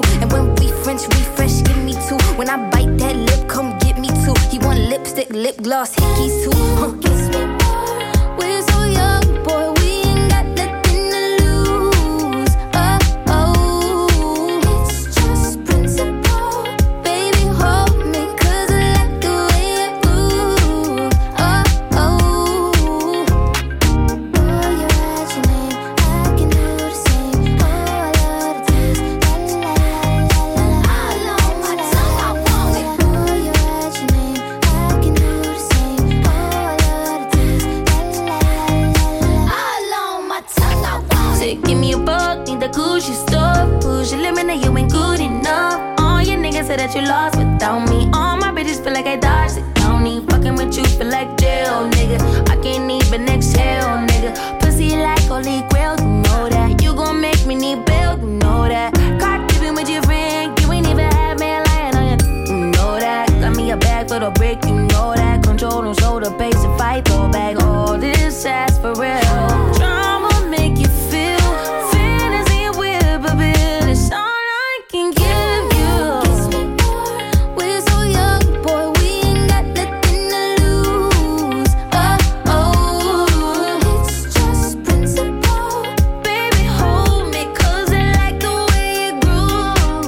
And when we refresh, give me two. When I bite that lip, come get me two. He want lipstick, lip gloss, hickeys too. Kiss me more. We're so young, boy, we ain't got nothing to lose. It's just principle. Baby, hold me, 'cause I like the way you move. Boy, you write your name, I can do the same. Oh, I love the taste. La la la la la. All on my tongue, I want it. Boy, you write your name, I can do the same. Oh, I love the taste. La la la la. All on my tongue, I want it. Say, give me a buck, need the Gucci stuff. Push your limit, now you ain't good enough. All your niggas say that you lost without me. All my bitches feel like I dodged it. Don't need fucking with you, feel like jail, nigga. I can't even exhale, nigga. Pussy like holy grail, you know that. You gon' make me need bail, you know that. Caught keeping with your friend, you ain't even had me lying on you, you know that. Got me a bag for the brick, you know that. Control don't show the pace if I throw back all this ass for real. Drama make you feel, fantasy with a bill. It's all I can give you. Kiss me more. We're so young, boy, we ain't got nothing to lose. It's just principle. Baby, hold me, 'cause I like the way you groove.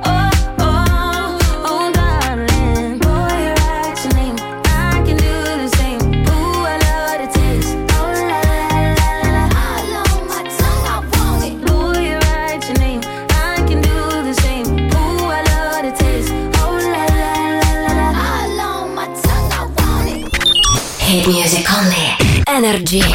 Darling. Boy, you write your name, I can do the same. Ooh, I love the taste. Oh, la la la la. All on my tongue, I want it. Boy, you write your name, I can do the same. Ooh, I love the taste. Oh, la la la la. All on my tongue, I want it. Hit music only. Energy.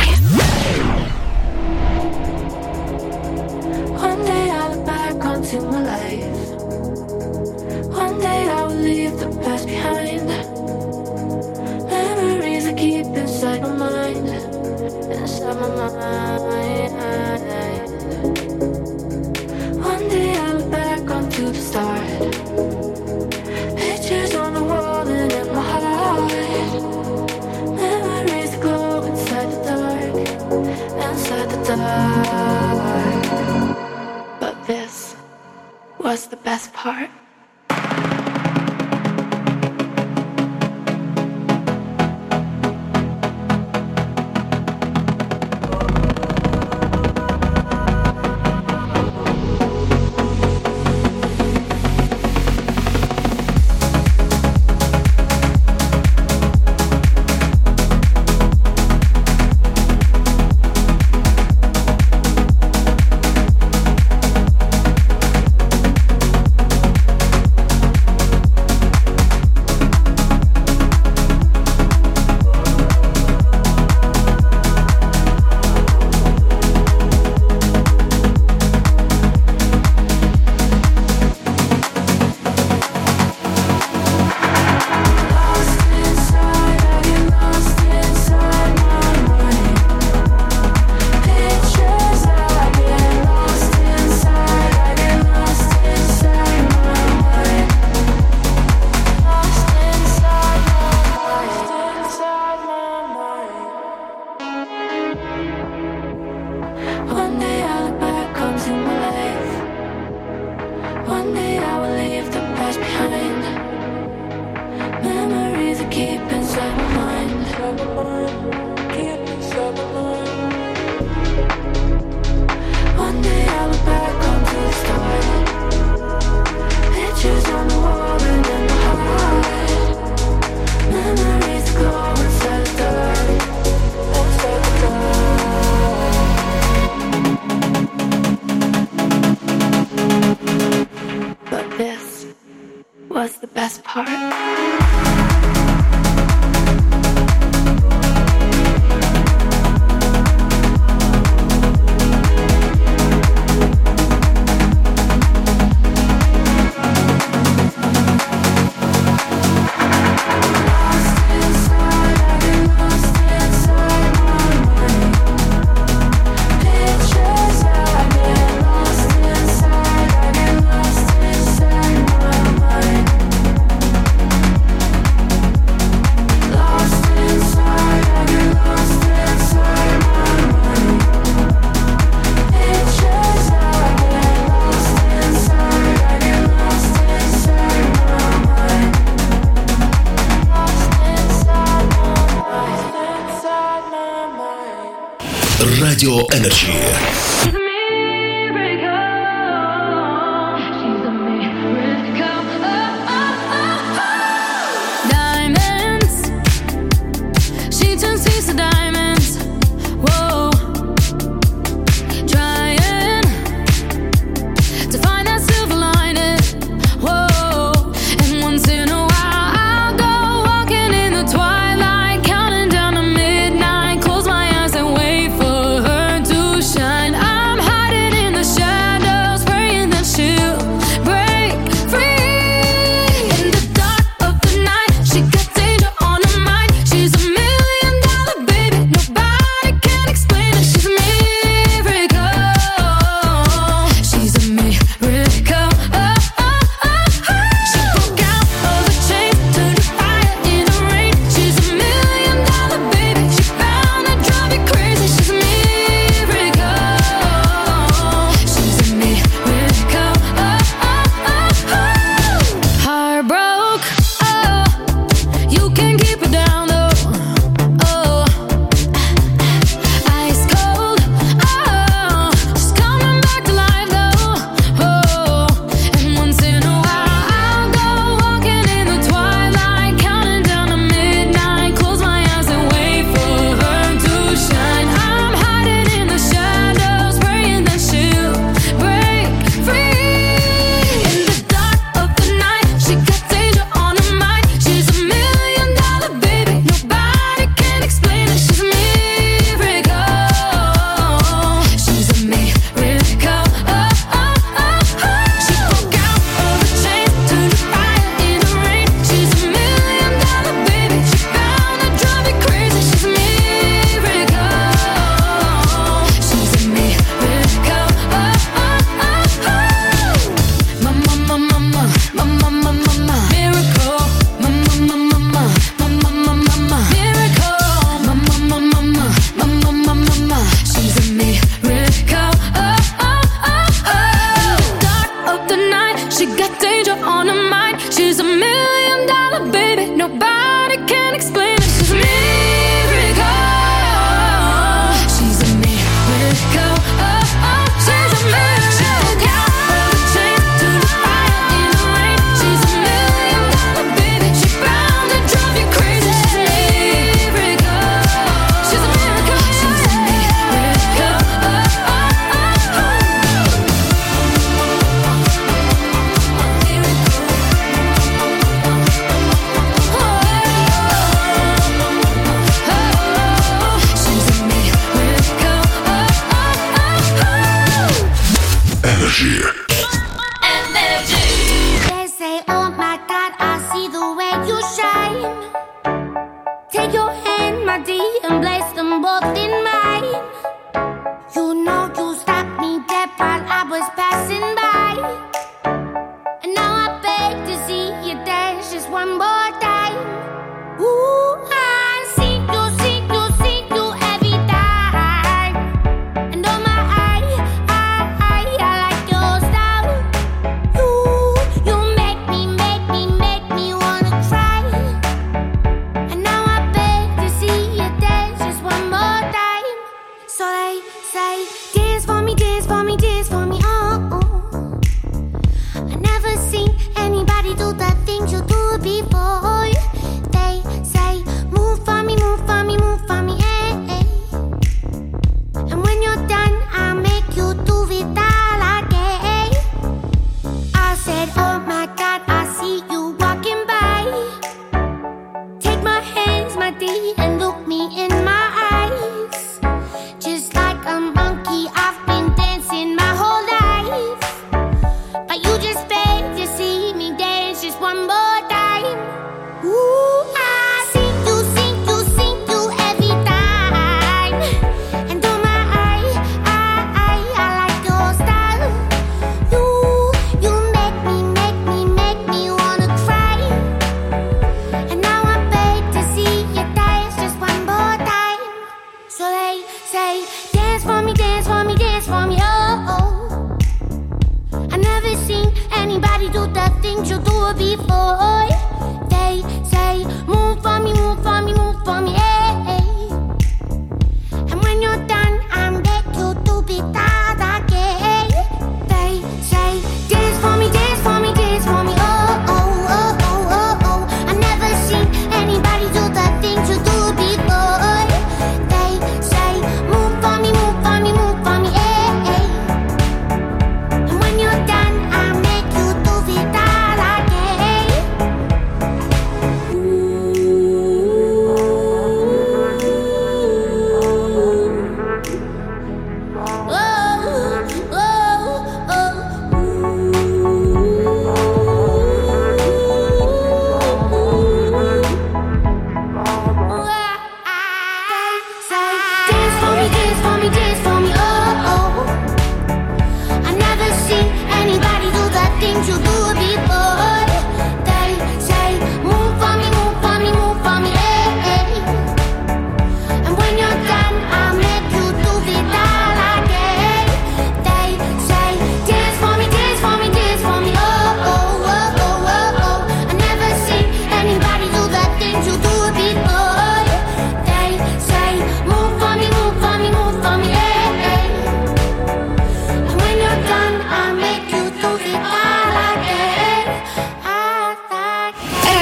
One day I'll look back onto my life. One day I will leave the past behind. Memories I keep inside my mind. Inside my mind. One day I'll look back onto the start. Pictures on the wall and in my heart. Memories that glow inside the dark. Inside the dark. But this was the best part. Radio Energy. Before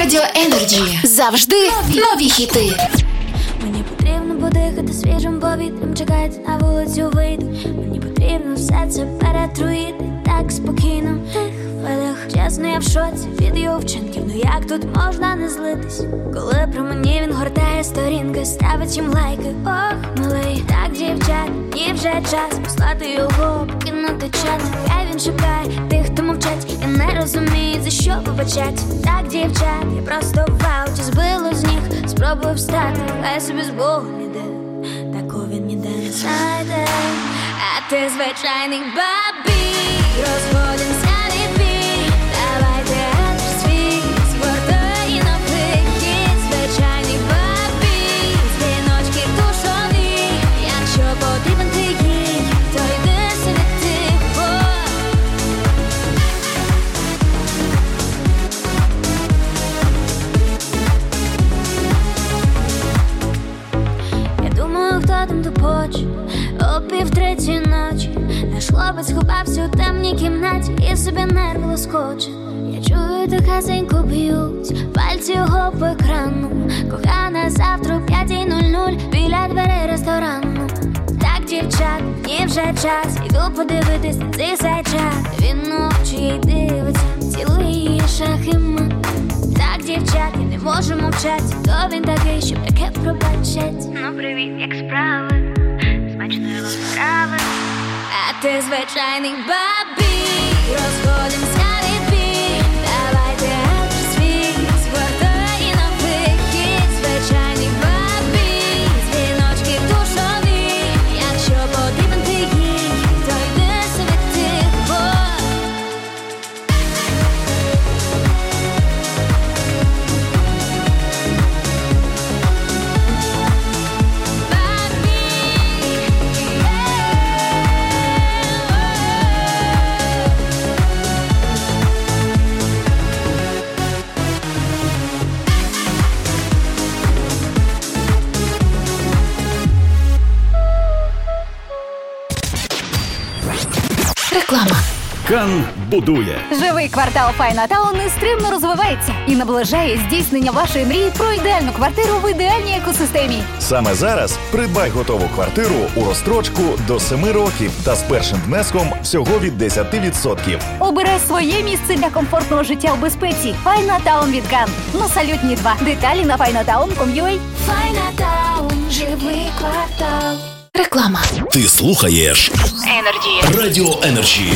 Радіо Energy. Завжди нові хіти. Мені потрібно подихати свіжим повітрям, чекати на вулицю вийду. Мені потрібно все це перетруїти так спокійно в тих хвилях. Чесно, я в шоці від його вчинків. Ну як тут можна не злитись, коли про мені він гортає сторінки, ставить їм лайки. Ох, милий, так, дівчат, і вже час послати його, покинути чат. Хай він шукає тих, хто мовчать і не розуміє, за що вибачать. Так, дівчат, я просто в ауті збило з ніг, спробую встати, хай собі з Богом іде, такого він ніде не знайде. А ти звичайний бабій, розходимся від бій, давайте аж свій, згортої на вихід. Звичайний бабій, дзвіночки тушові, якщо потрібен ти їй, то йди собі тихо. Я думаю, хто там тупоче о 2:30 ночі. Наш хлопець ховався у темній кімнаті і собі нерви лоскоче. Я чую, тихесенько б'ють пальці його по екрану. Кохана, завтра о 5:00 біля дверей ресторану. Так, дівчат, мені вже час, йду подивитись на цей сайчат. Він очі їй дивиться, цілує її шах і мат. Так, дівчат, я не можу мовчать, то він такий, щоб таке пробачать. Ну привіт, як справи? Смачної вам справи. А ти звичайний бабій, розходимся від бій, давайте аж свій, згортої на вихід. Звичайний бабій, дзвіночки тушові, якщо потрібен ти їй, то йди собі тихо. Реклама. Кан будує. Живий квартал Файнатаун нестримно розвивається і наближає здійснення вашої мрії про ідеальну квартиру в ідеальній екосистемі. Саме зараз придбай готову квартиру у розстрочку до 7 років та з першим внеском всього від 10%. Обирай своє місце для комфортного життя у безпеці. Файнатаун від Кан. На Салютній 2. Деталі на finatown.com.ua. Файнатаун, живий квартал. Реклама. Ти слухаєш Energy. Радіо Energy.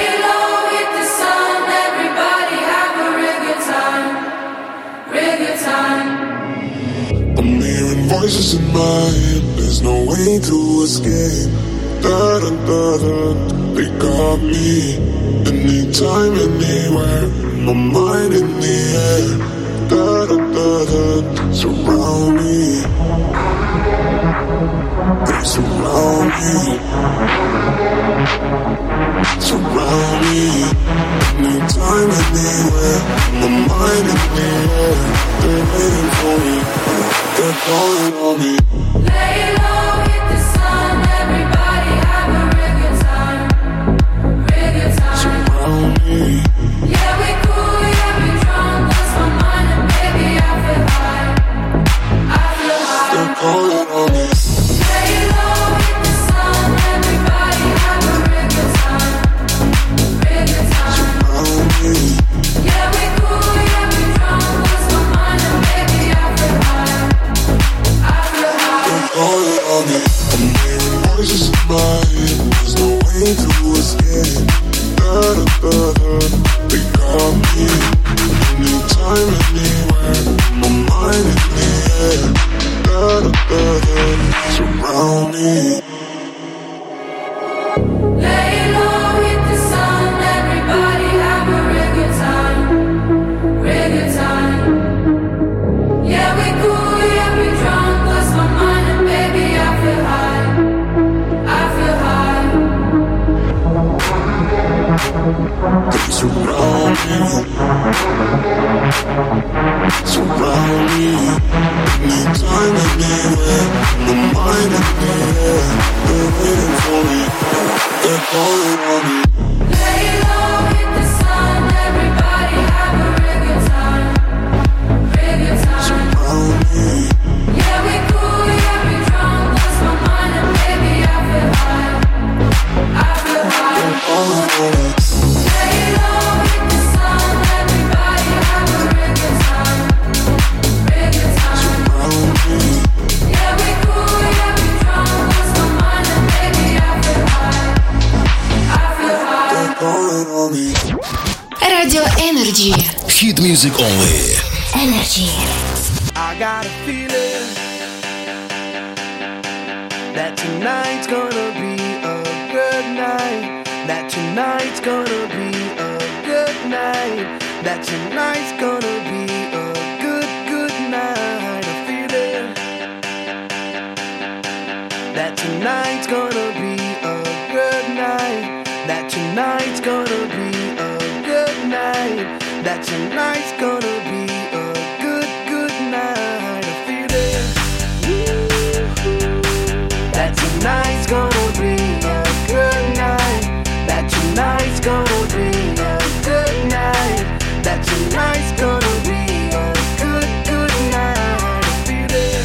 I'm hearing voices in my head. There's no way to escape. Da da da da. They got me. Anytime, anywhere. My mind in the air. Da da da da. Surround me. They surround me. Surround me. Anytime, anywhere. My mind in the air. They're waiting for me. They're calling on me. Lay low, hit the sun. Everybody have a real good time. Real good time. Surround me. Yeah, we cool, yeah, we drunk. Lost my mind and baby, I feel high. I feel high. They're calling on me. Lay low, hit the sun. Everybody have a real good time. Real good time. Surround me. Yeah, we cool, yeah, we drunk. Lost my mind and baby, I feel high. I feel high. They're calling on me. I'm hearing voices in my head. There's no way to escape. Da da da da. They got me. Anytime, anywhere. My mind in the air. Da da da da. Surround me. Lay low, hit the sun. Everybody have a real good time. Real good time. Yeah, we cool, yeah, we drunk. Lost my mind and baby, I feel high. I feel high. They surround me. Surround me. Anytime, anywhere. My mind in the air. They're waiting for me. They're calling on me. Lay low, hit the sun. Everybody have a real good time. Energy. Hit music only. Energy. I got a feeling that tonight's gonna be a good night. That tonight's gonna be a good night. That tonight's gonna be a good, good night. A feeling that tonight's gonna be a good night. That tonight's gonna be a good night. That tonight's gonna be a good, good night. A feeling that tonight's gonna be a good night. That tonight's gonna be a good night. That tonight's gonna be a good, good night. A feeling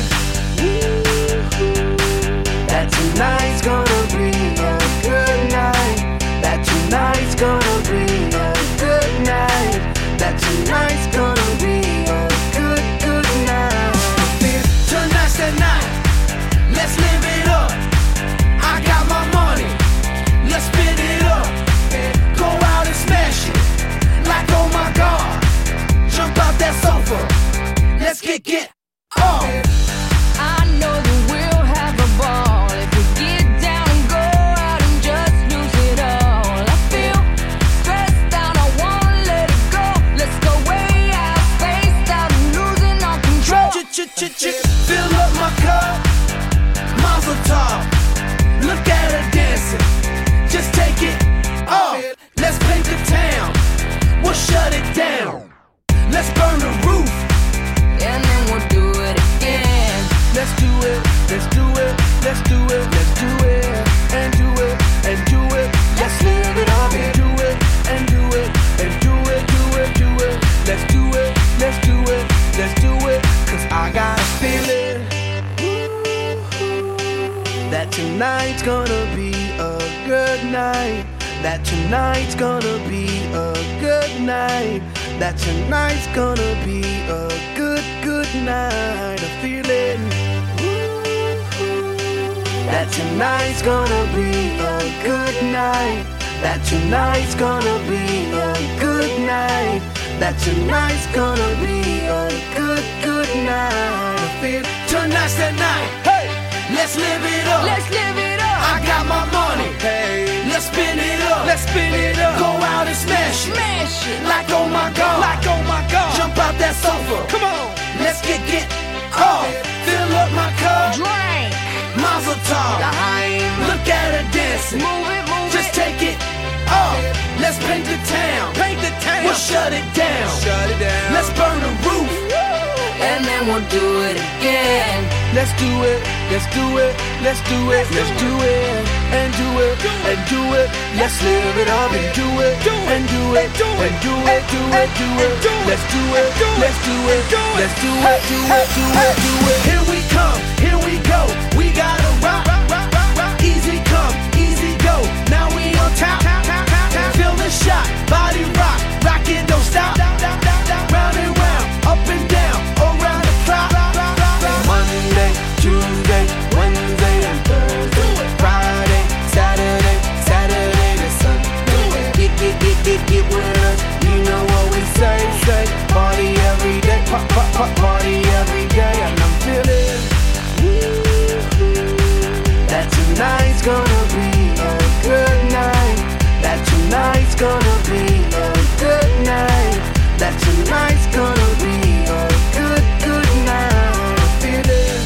that tonight's gonna be a good night. That tonight's gonna be a good night. That tonight's gonna be a good, good night. Tonight's the night. Let's live it up. I got my money. Let's spin it up. Go out and smash it. Like oh my God. Jump out that sofa. Let's get off. I know that we'll have a ball if we get down and go out and just lose it all. I feel stressed out, I wanna let it go. Let's go way out, spaced out and losing all control. Fill up my cup. Mazel tov. Look at her dancing. Just take it off. Let's paint the town. We'll shut it down. Let's burn the roof. And then we'll do it again. Let's do it. Let's do it. Let's do it. Let's do it. And do it. And do it. Let's live it up and do it. And do it. And do it. Do it. Do it. Let's do it. Let's do it. Let's do it. 'Cause I got a feeling that tonight's gonna be a good night. That tonight's gonna be a good night. That tonight's gonna be a good, good night. A feeling that tonight's gonna be a good night. That tonight's gonna be a good night. That tonight's gonna be a good, good night. I feel tonight's the night. Hey, let's live it up. Let's live it up. I got my money. Hey, let's spin it up. Let's spin it up. Go out and smash it. Smash it. Like oh my God. Like oh my God. Jump out that sofa. Come on. Let's get off. Fill up my cup. Drink. Mazel tov. Look at her dancing. Move it, move Just it. take it off. Let's paint the town. Paint the town. We'll shut it down. Shut it down. Let's burn the roof. And then we'll do it again. Let's do it. Let's do it. Let's do it. Let's do it. And do it. And do it. Let's live it up and do it. And do it. And do it. Do it. Do it. Let's do it. Let's do it. Let's do it. Do it. Do it. Do it. Here we come. Here we go. We gotta rock. Easy come. Easy go. Now we on top. Feel the shot. Body rock. Rock it. Don't stop. Round and round. Up and down. Around the clock. Monday, Tuesday, Wednesday, and Thursday. Friday, Saturday, Saturday to Sunday. Get with us. You know what we say. Party every day. Party every day. And I'm feeling that tonight's gonna be a good night. That tonight's gonna be a good night. That tonight's gonna be a good, good night. I'm feeling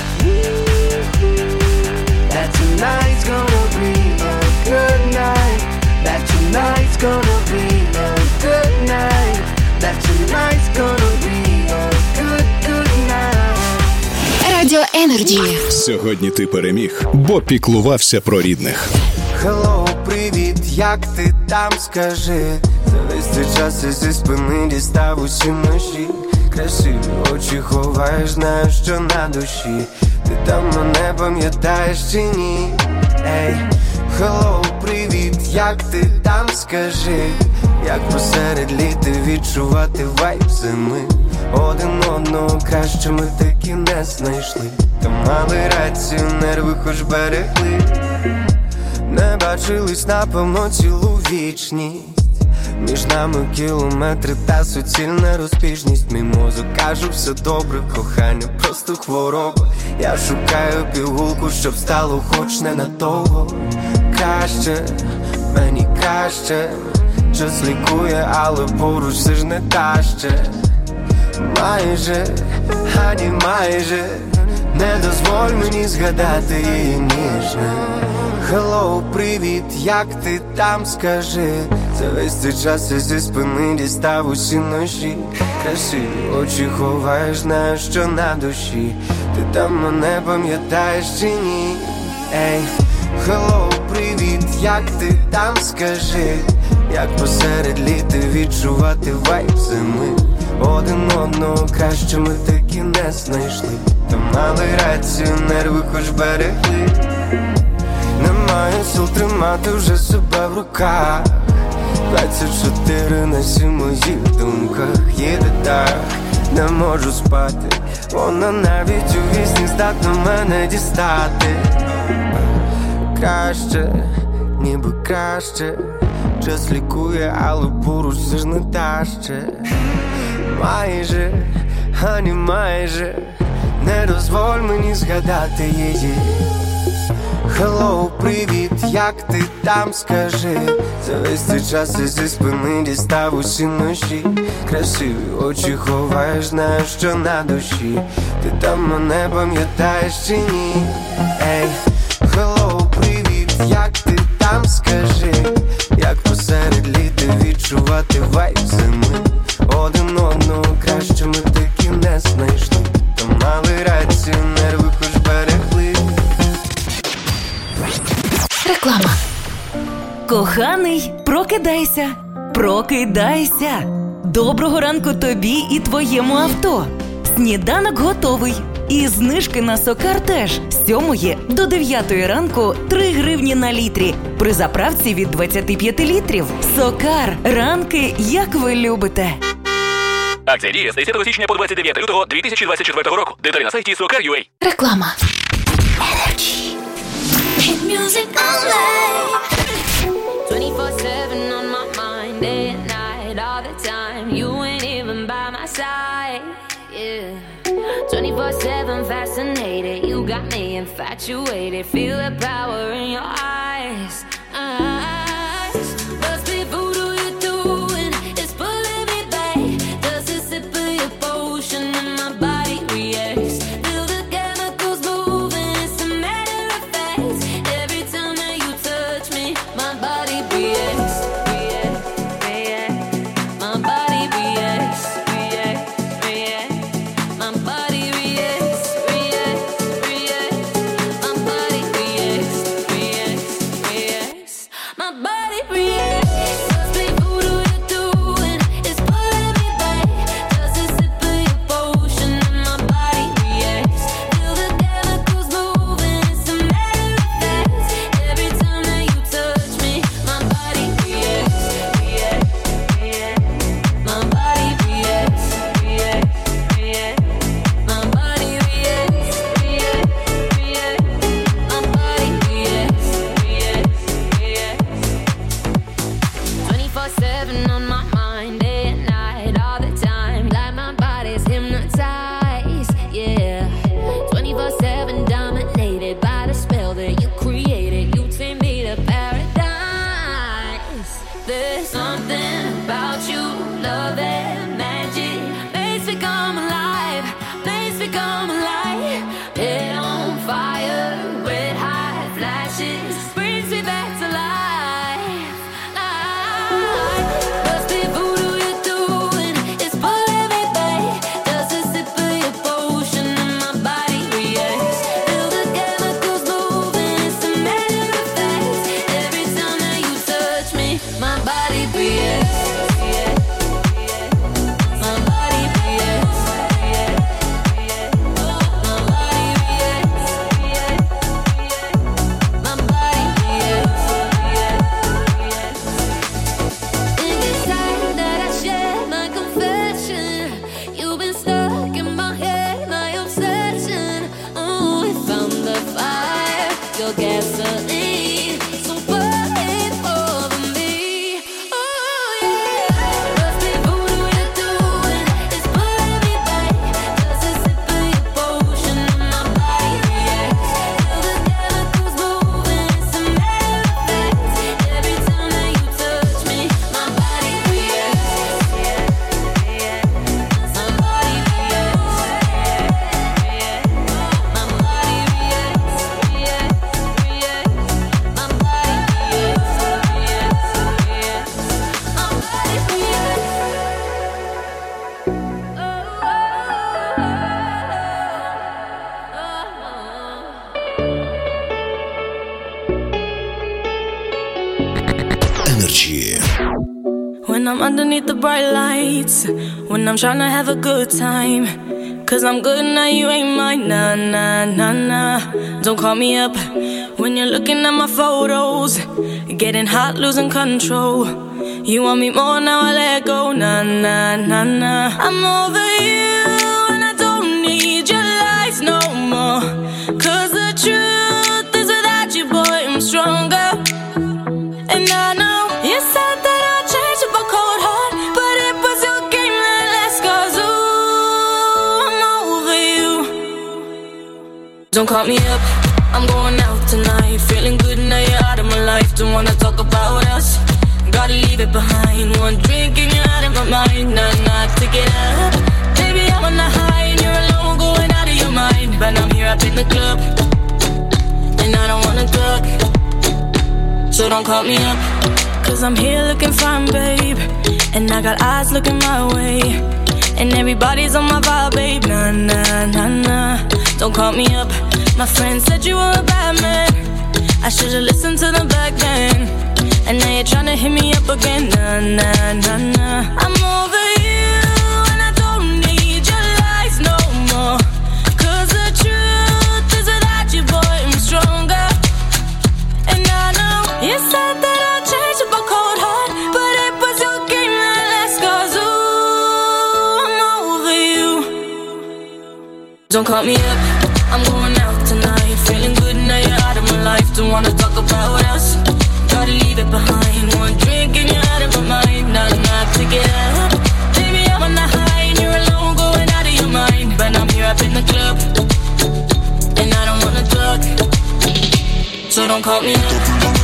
that tonight's gonna be a good night. That tonight's gonna be a good night. That tonight's gonna be a good, good night. Радіо Energy. Сьогодні ти переміг, бо піклувався про рідних. Хеллоу, привіт, як ти там, скажи? За весь цей час я зі спини дістав усі ножі. Красиві очі ховаєш, знаю, що на душі. Ти там мене пам'ятаєш чи ні? Ей, хеллоу, привіт, як ти там, скажи? Як посеред літа відчувати вайб зими? Один одного краще ми таки не знайшли. Та мали рацію, нерви хоч берегли. Не бачились, напевно, цілу вічність. Між нами кілометри та суцільна розбіжність. Мій мозок каже, все добре, кохання просто хвороба. Я шукаю пігулку, щоб стало хоч ненадовго. Краще, мені краще. Час лікує, але поруч все ж не та ще. Майже, ані майже. Не дозволь мені згадати її ніжне. Hello, привіт, як ти там, скажи. За весь цей час я зі спини дістав усі ножі. Красиві очі ховаєш, знаєш, що на душі. Ти там мене пам'ятаєш чи ні? Ей, hello, привіт, як ти там, скажи. Як посеред літа відчувати вайб зими. Один одного краще ми таки не знайшли. Та мали рацію, нерви хоч берегли. Немає сил тримати вже себе в руках. 24/7 в моїх думках їде так. Не можу спати, вона навіть у вісні здатна мене дістати. Краще, ніби краще. Час лікує, але поруч все ж не та ще. Майже, ані майже. Не дозволь мені згадати її. Hello, привіт, як ти там, скажи. За весь цей час я зі спини дістав усі ножі. Красиві очі ховаєш, знаєш, що на душі. Ти там мене пам'ятаєш чи ні? Ей, hello, привіт, як ти там, скажи. Як посеред літа відчувати вайб зими. Один одного краще ми таки не знайшли. Та мали рацію, нерви хоч берегли. Реклама. Коханий, прокидайся, прокидайся. Доброго ранку тобі і твоєму авто. Сніданок готовий. І знижки на Сокар теж. З 7 до 9 ранку 3 гривні на літрі. При заправці від 25 літрів. Сокар. Ранки, як ви любите. Акція діє з 10 січня по 29 лютого 2024 року. Деталі на сайті Sokar.ua. Реклама. Hit music all night. 24/7 on my mind, day and night, all the time. You ain't even by my side, yeah. 24/7 fascinated, you got me infatuated. Feel the power in your eyes. Must be voodoo you're doing, it's pulling me back. Just a sip of your potion and my body reacts. Feel the chemicals moving, it's a matter of fact. Every time that you touch me, my body reacts, reacts, reacts. My body reacts, reacts, reacts. My body reacts, reacts, reacts. My body reacts, reacts, underneath the bright lights when I'm trying to have a good time. 'Cause I'm good now, you ain't mine. Nah, nah, nah, nah. Don't call me up when you're looking at my photos. Getting hot, losing control. You want me more, now I let go. Nah, nah, nah, nah. I'm over you and I don't need your lies no more. 'Cause the truth is without you, boy, I'm stronger. And I know you said that I'd change up a cold heart, but it was your game that last. 'Cause ooh, I'm over you. Don't call me up, I'm going out tonight. Feeling good now you're out of my life. Don't wanna talk about us, gotta leave it behind. One drink and you're out of my mind. Nah, nah, take it up. Baby, I'm on the high and you're alone, going out of your mind. But I'm here up in the club and I don't wanna talk, so don't call me up. 'Cause I'm here looking fine, babe, and I got eyes looking my way, and everybody's on my vibe, babe. Nah, nah, nah, nah. Don't call me up. My friend said you were a bad man. I should've listened to them back then. And now you're tryna hit me up again. Nah, nah, nah, nah. I'm over you and I don't need your lies no more. 'Cause the truth is without you, boy, I'm stronger. And I know you said that I'd change up a cold heart, but it was your game that last. 'Cause ooh, I'm over you. Don't call me up, I'm going out tonight. Feeling good now you're out of my life. Don't wanna talk about us, gotta leave it behind. One drink and you're out of my mind. Nah, nah, take it up. Baby, I'm on the high and you're alone, going out of your mind. But I'm here up in the club and I don't wanna talk, so don't call me up.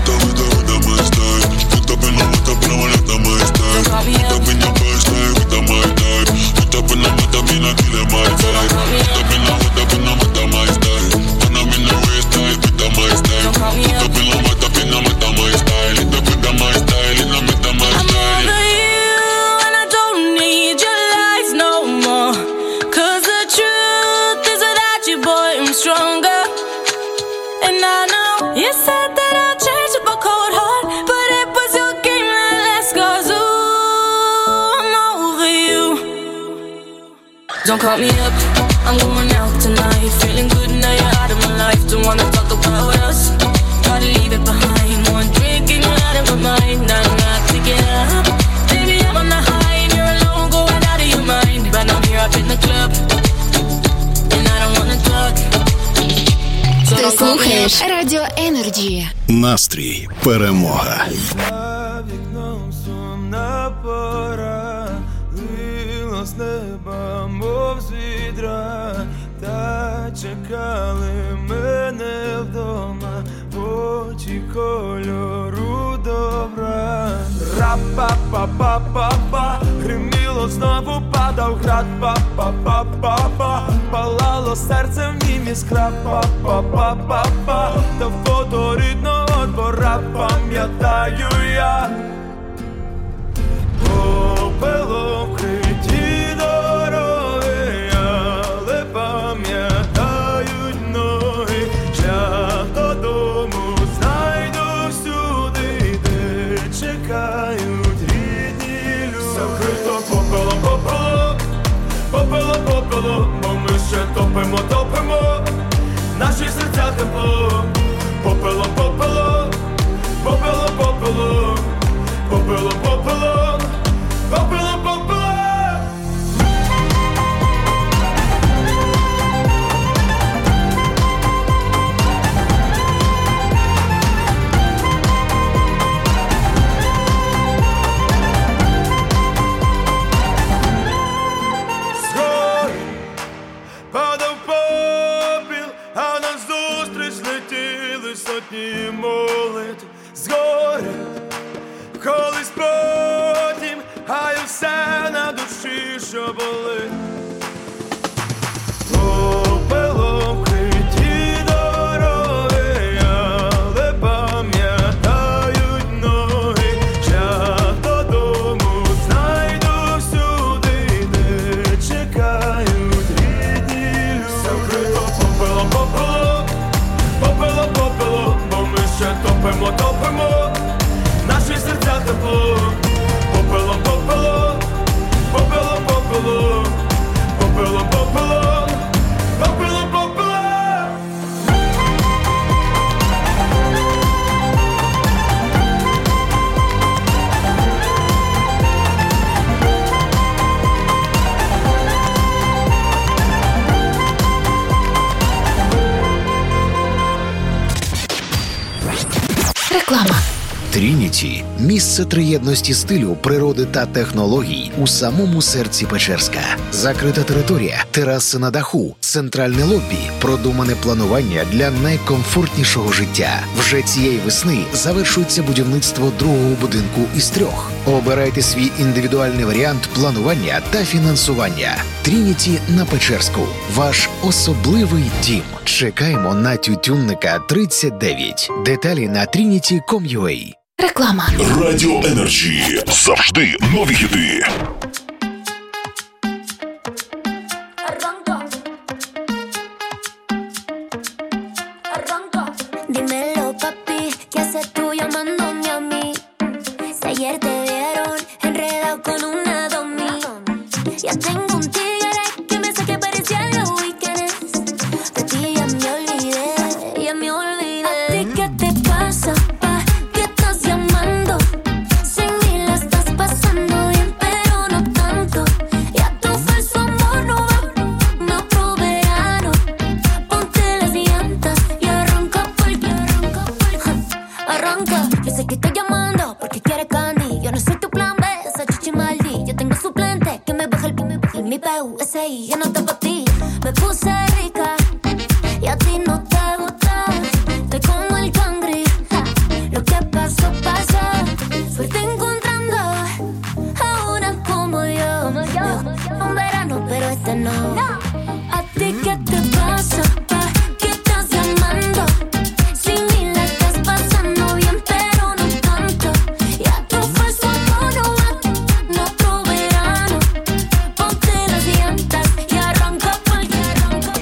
Don't call me up, I'm going out tonight. Feeling good now you're out of my life. Don't wanna talk about us, gotta leave it behind. One drink and you're out of my mind. Nah, nah, take it up. Baby, I'm on the high and you're alone, going out of your mind. But I'm here up in the club and I don't wanna talk, so Ти don't call me слухаєш up. Радіо Енерджі. Настрій, перемога. За вікном сумна пора, лило з неба, мов з відра, та чекали мене вдома, очі кольору добра. Ра-па-па-па-па-па, гриміло знову, падав град, па-па-па-па-па, палало серце в нім іскра, па-па-па-па-па, та фото рідного двора пам'ятаю я. Попело вкриті дороги, але пам'ятають ноги. Шлях додому знайду всюди, де чекають рідні люди. Закрито попелом, попелом, попелом, попелом, бо ми ще топимо, топимо, наші серця тепло. Попелом, попелом, попелом, попелом, попелом, попелом, попелом, попелом. Згори падав попіл, а назустріч летіли сотні молитв. Згори колись потім, а й все на душі, що болить. Попелом вкриті дороги, але пам'ятають ноги. Шлях додому знайду всюди, де чекають рідні люди. Закрито попелом, попелом, попелом, попелом, бо ми ще топимо, топимо, наші серця тепло. Попелом, попелом, Місце триєдності стилю, природи та технологій у самому серці Печерська. Закрита територія, тераси на даху, центральне лобі, продумане планування для найкомфортнішого життя. Вже цієї весни завершується будівництво другого будинку із 3. Обирайте свій індивідуальний варіант планування та фінансування. Трініті на Печерську. Ваш особливий дім. Чекаємо на Тютюнника 39. Деталі на trinity.com.ua. Реклама. Радіо Енерджі. Завжди нові хіти. Dímelo, papi, ¿qué haces tú llamándome a mí? Si ayer te vieron enredado con una domi. Ya tengo un tigre que me saque parecía los weekends. De ti ya me olvidé, ya me olvidé. ¿A ti qué te pasa, pa? ¿Qué estás llamando? Sin mí la estás pasando bien, pero no tanto. Ya tu falso amor no va, no otro verano. Ponte las llantas y arranca porque arranca. Yo sé que estoy llamando porque quieres candy. Yo no soy tu plan B, esa chichi maldi. Yo tengo suplente que me baja el y mi PUSI. Yo no te pa' ti, me puse rica y a ti no te gusta. Estoy como el cangri, lo que pasó, pasó. Suerte encontrando a una como yo. Un verano, pero este no. ¿A ti qué te pasa, pa? ¿Qué estás llamando? Sin mí la estás pasando bien, pero no tanto. Ya tu falso amor no va, no otro verano. Ponte las llantas y arranca porque arranca.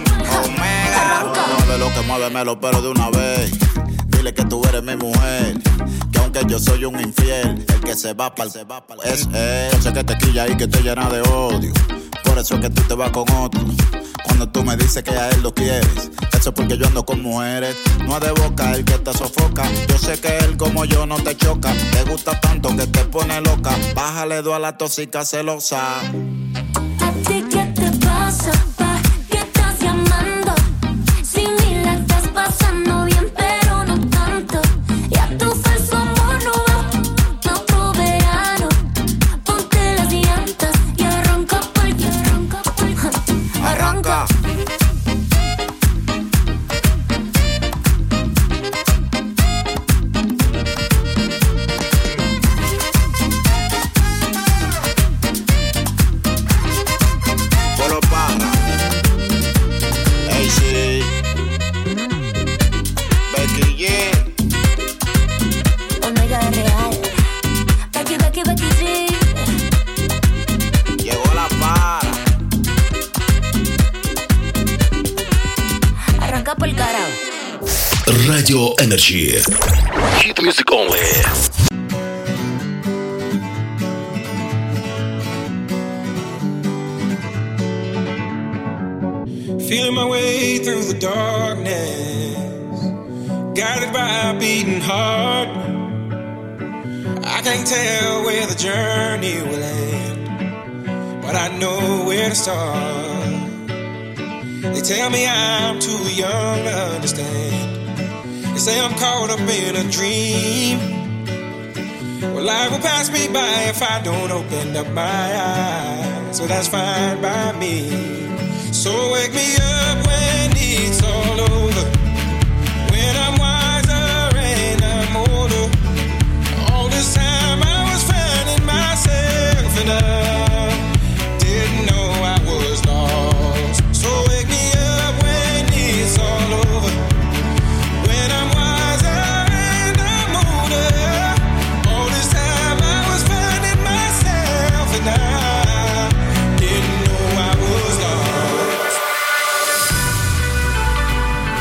Mueve lo que muévemelo, pero de una vez. Dile que tú eres mi mujer, que aunque yo soy un infiel, el que se va pa'l es él. Yo sé que te quilla y que te llena de odio, por eso es que tú te vas con otro. Cuando tú me dices que a él lo quieres, eso es porque yo ando con mujeres. No es de boca el que te sofoca. Yo sé que él como yo no te choca. Te gusta tanto que te pone loca. Bájale 2 a la tóxica celosa. ¿A ti qué te pasa, pa? ¿Qué estás llamando? Sin mí la estás pasando bien, pero no tanto. Ya tu falso amor no va, no otro verano. Ponte las llantas y arranca porque arranca. Polo Parra, AC, Becky G. Omega real. Becky, Becky, Becky G. Llegó la para. Arranca por el carajo. Радіо Енерджі. Hit music only. Feeling my way through the darkness, guided by a beating heart. I can't tell where the journey will end, but I know where to start. They tell me I'm too young to understand. They say I'm caught up in a dream. Well, life will pass me by if I don't open up my eyes, so that's fine by me. So wake me up when it's all over, when I'm wiser and I'm older. All this time I was finding myself and I didn't know I was lost. So wake me up when it's all over, when I'm wiser and I'm older. All this time I was finding myself and I didn't know I was lost.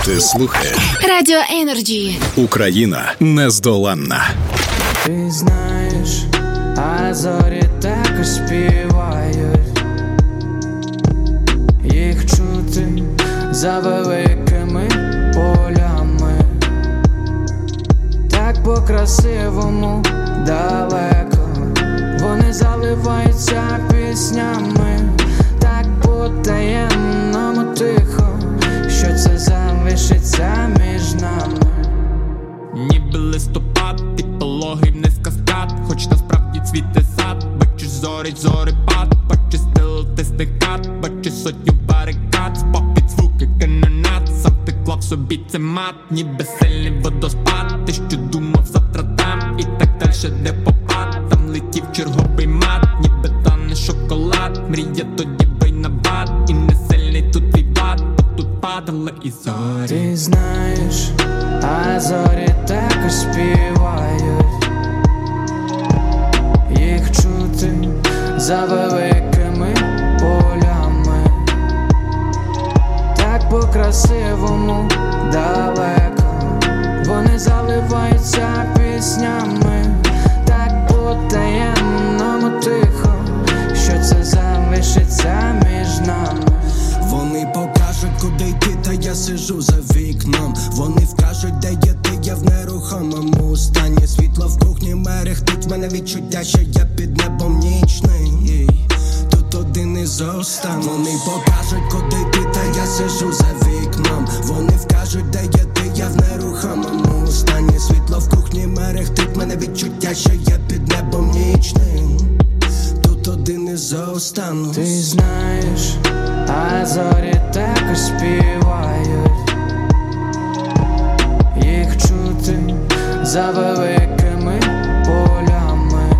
Ти слухаєш Радіо Енерджі. Україна нездоланна. Ти знаєш, а зорі так співають, їх чути за великими полями, так по-красивому далеко, вони заливаються піснями, так по-таємному тихо, що це залишиться між нами. Ніби листопад, і пологий не каскад, хоч насправді цвіте сад. Бачиш зорипад, бачиш стил тисникат, бачиш сотню барикад, попід звуки канонат. Сам ти клав собі це мат, ніби сильний водоспад. Ти що думав завтра там, і так дальше де попад. Там летів черговий мат, ніби тане шоколад. Мрія тоді бий на бат, і не сильний тут твій бат, бо тут падали і зорі. Ти знаєш, а зорі так співають, їх чути за великими полями, так по-красивому далеко, вони заливаються піснями, так по-таємному тихо, що це залишиться між нами. Вони покажуть, куди йти, та я сижу за вікном. Вони вкажуть, де є ти, я в нерухомому стані. Світло в кухні мерехтить, в мене відчуття, що я під небом нічний. Тут один із останніх. Вони покажуть, куди йти, та я сижу за вікном. Вони вкажуть, де є ти, я в нерухомому стані. Світло в кухні мерехтить, в мене відчуття, що я під небом нічний. Тут один із останніх. Ти знаєш, а зорі так співають, їх чути за великими полями,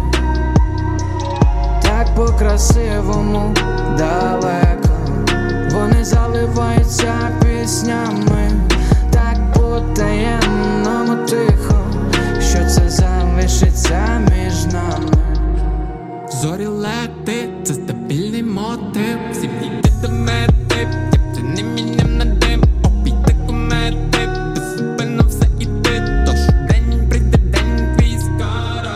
так по-красивому далеко, вони заливаються піснями, так по-таємному тихо, що це залишиться між нами. Зорі лети, це стабільний мотив. Всі йде до мети, я це не міням на дим. Обійде комети, беззупинно все іде. Тож день прийде, день твій скоро.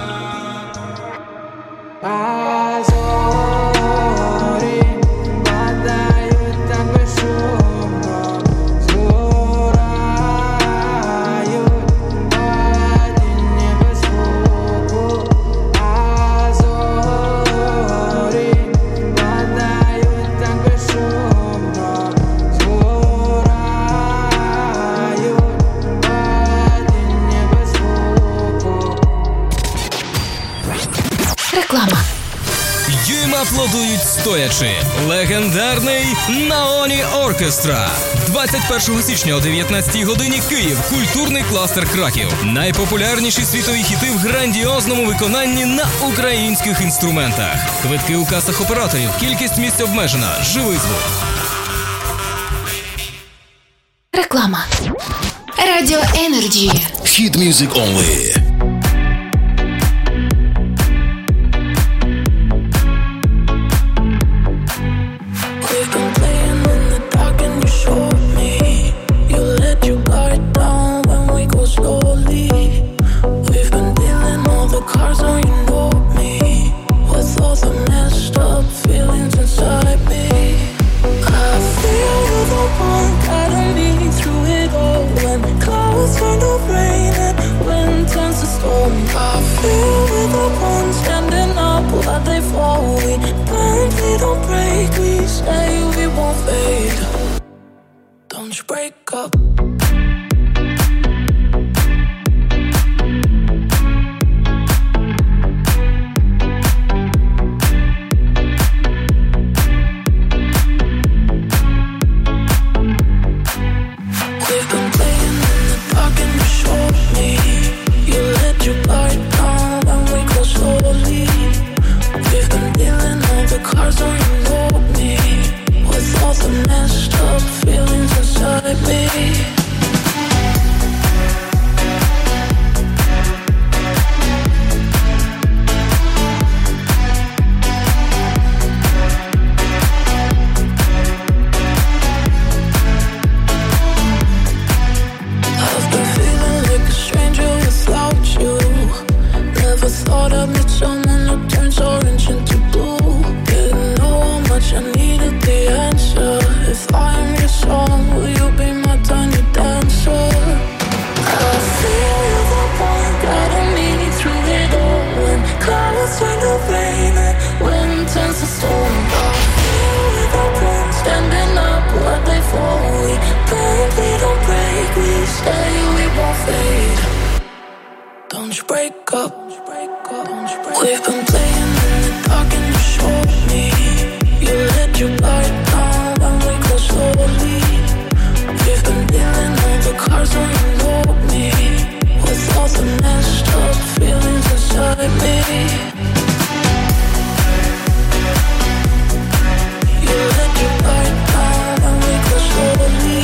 А зорі падають так безшумно, згорають падіння без звуку. А зорі падають так безшумно, згорають падіння без звуку. Реклама. Їм аплодують стоячи. Легендарний Наоні Оркестра. 21 січня о 19-й годині Київ. Культурний кластер Краків. Найпопулярніші світові хіти в грандіозному виконанні на українських інструментах. Квитки у касах операторів. Кількість місць обмежена. Живий звук. Реклама. Радіо Енерджі. Hit music only. We've been playing in the dark and you showed me. You let your guard down when we go slowly. We've been dealing all the cards, now you know me. With all the messed up feelings inside me, I feel you're the one guiding me through it all. When clouds turn to rain and wind turns to storm, I feel we're the ones standing up while they fall. We bend, we don't break, we say we won't fade. Don't you break up. We've been playing in the dark and you showed me. You let your guard down when we go slowly. We've been dealing all the cards, now you know me. With all the messed up feelings inside me. Don't you break up. We've been playing in the dark and you showed me. You let your light down when we go slowly. We've been dealing all the cards when you know me. With all the messed up feelings inside me. You let your light down when we go slowly.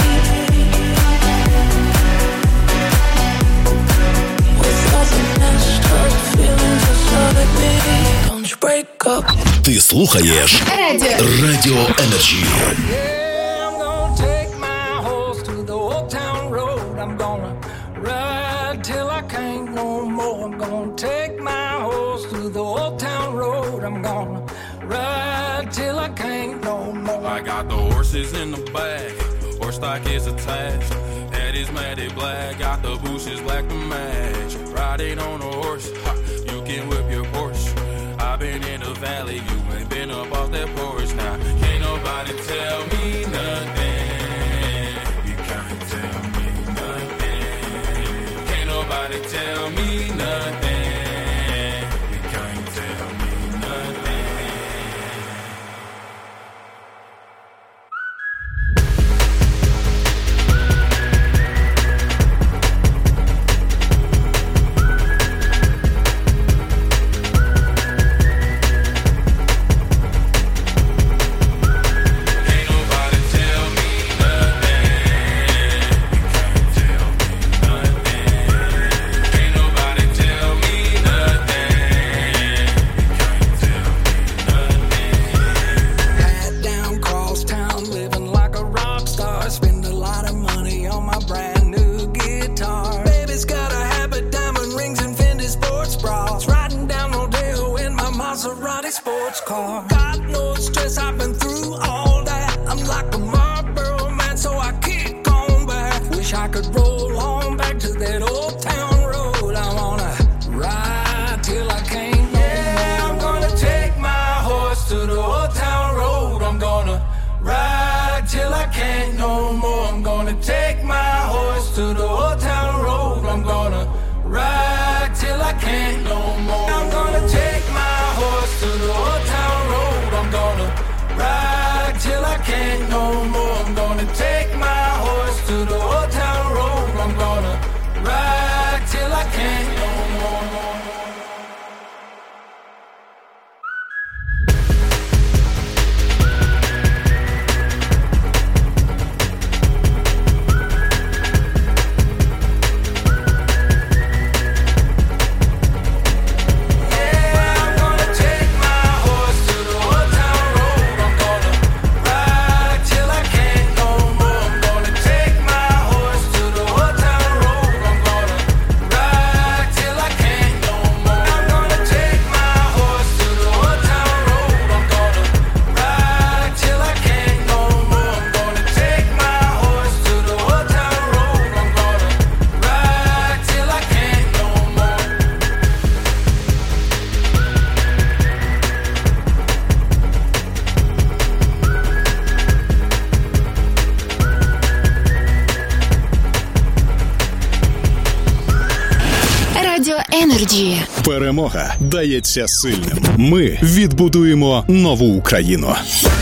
With all the messed up feelings inside me. Don't you break up. Ти слухаєш Радіо Energy. Yeah, I'm gonna take my horse to the old town road. I'm gonna ride till I can't no more. I'm gonna take my horse to the old town road. I'm gonna ride till I can't no more. I got the horses in the back, horse stock is attached. Head is matted black, got the bushes black to match. Riding on a horse, ha, you can whip your Porsche. I've been in the valley, you ain't been up off that porch. Now, can't nobody tell me nothing. You can't tell me nothing. Can't nobody tell me nothing. You can't tell me nothing. Sports car. Got no stress, I've been through all that. I'm like a Marlboro man, so I kick on back. Wish I could roll on back to that old town road. I wanna ride till I can't no more. I'm gonna take my horse to the old town road. I'm gonna ride till I can't no more. I'm gonna take my horse to the old town road. I'm gonna ride till I can't no more. I'm gonna take my horse to the old town road. I'm gonna ride till I can't no more. I'm gonna take my horse to the old town road. I'm gonna ride till I can't no more. Energy. Перемога дається сильним. Ми відбудуємо нову Україну.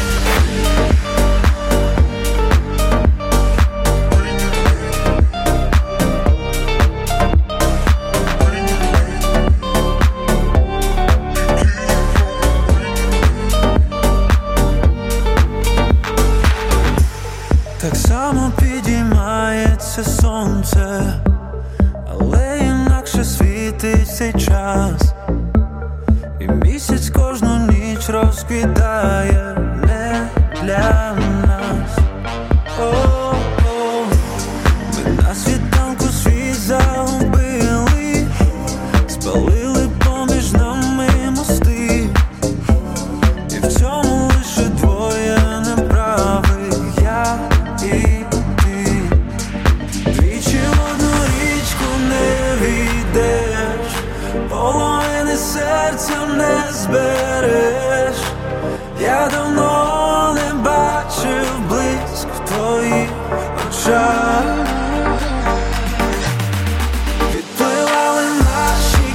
Так само підіймається сонце, але інакше світить цей час, і місяць кожну ніч розквітає не для нас. О-о-о. Ми на світанку світ загубили, спалили поміж нами мости, і в цьому лише двоє неправих, я і ти. Двічі в одну річку не війдеш, половини серця не збереш. Я давно не бачив блиск в твоїх очах. Відпливали наші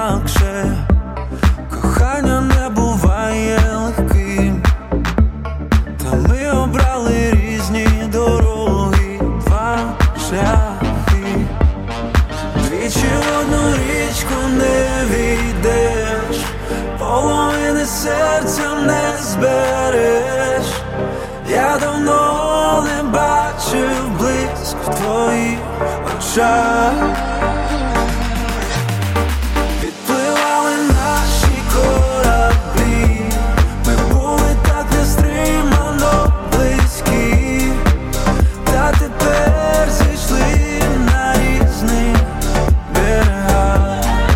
інакше. Кохання не буває легким, та ми обрали різні дороги, два шляхи. Двічі в одну річку не війдеш, половини серця не збереш. Я давно не бачив блиск в твоїх очах. Відпливали наші кораблі, ми були так нестримано близькі, та тепер зійшли на різних берегах.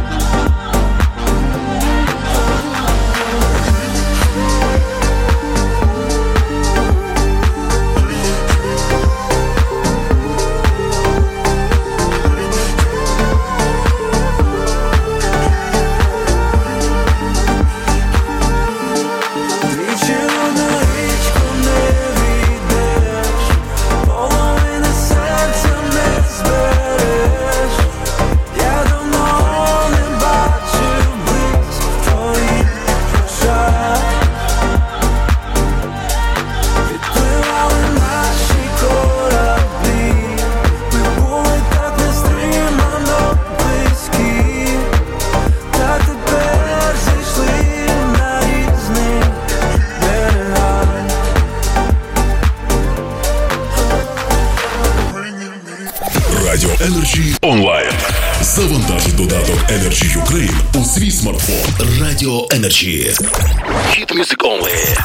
Радіо Energy онлайн. Завантажуй додаток Energy Ukraine у свій смартфон. Радіо Energy. Hit music only.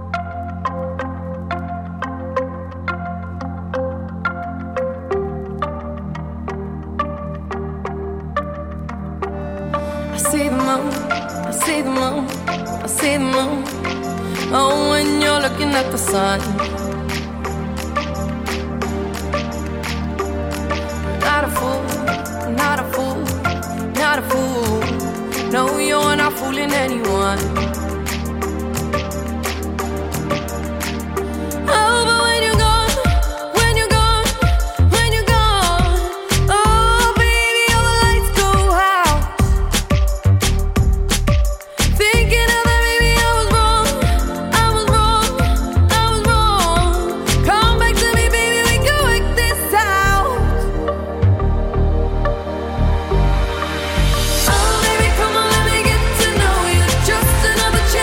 I see the moon, I see the moon, I see the moon. Oh, when you're looking at the sun. Not a fool, not a fool, not a fool. No, you're not fooling anyone. Oh, but when you're gone, when you're gone, when you're gone, oh, baby, all the lights go out. Thinking of that, baby, I was wrong, I was wrong, I was wrong. Come back to me, baby, we can work this out. Oh, baby, come on, let me get to know you. Just another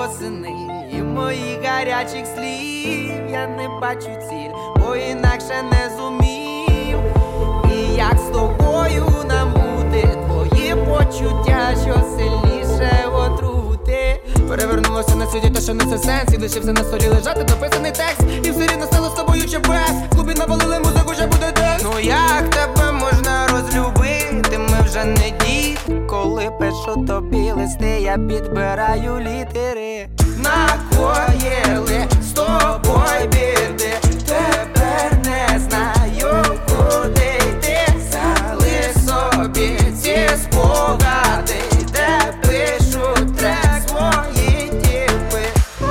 восени і моїх гарячих слів я не бачу ціль, бо інакше не зумів. І як з тобою нам бути, твої почуття, що сильніше отрути. Перевернулося на світі те, що несе сенс, і лишився на столі лежати дописаний текст. І все рівно стало з тобою чи без. В клубі навалили музику, вже буде десь. Ну як тебе можна розлюбити, ми вже не діти. Коли пишу тобі листи, я підбираю літери. Накоїли з тобою біди, тепер не знаю, куди йти. Залиш собі ці спогади, де пишу трек свої тіпи.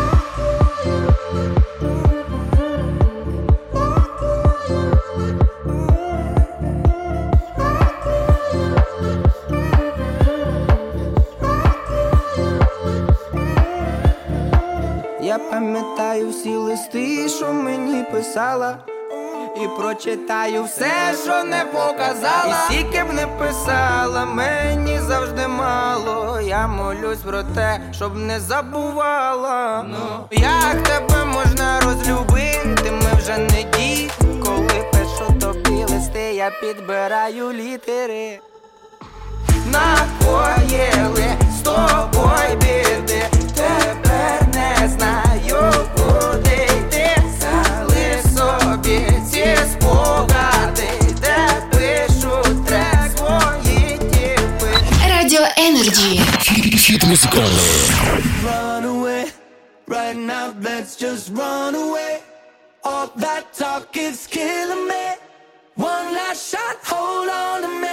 Я пам'ятаю всі листи, що мені писала, і прочитаю все, що не показала. І скільки б не писала, мені завжди мало. Я молюсь про те, щоб не забувала. Як тебе можна розлюбити, ми вже не діти. Коли пишу тобі листи, я підбираю літери. Накоїли з тобою біди, тепер не знаю, куди йти. Залиш собі ці спогади, де пишу трек свої тіпи. Радіо Energy. Хіт Music Only. Run away, right now let's just run away. All that talk is killing me. One last shot, hold on to me.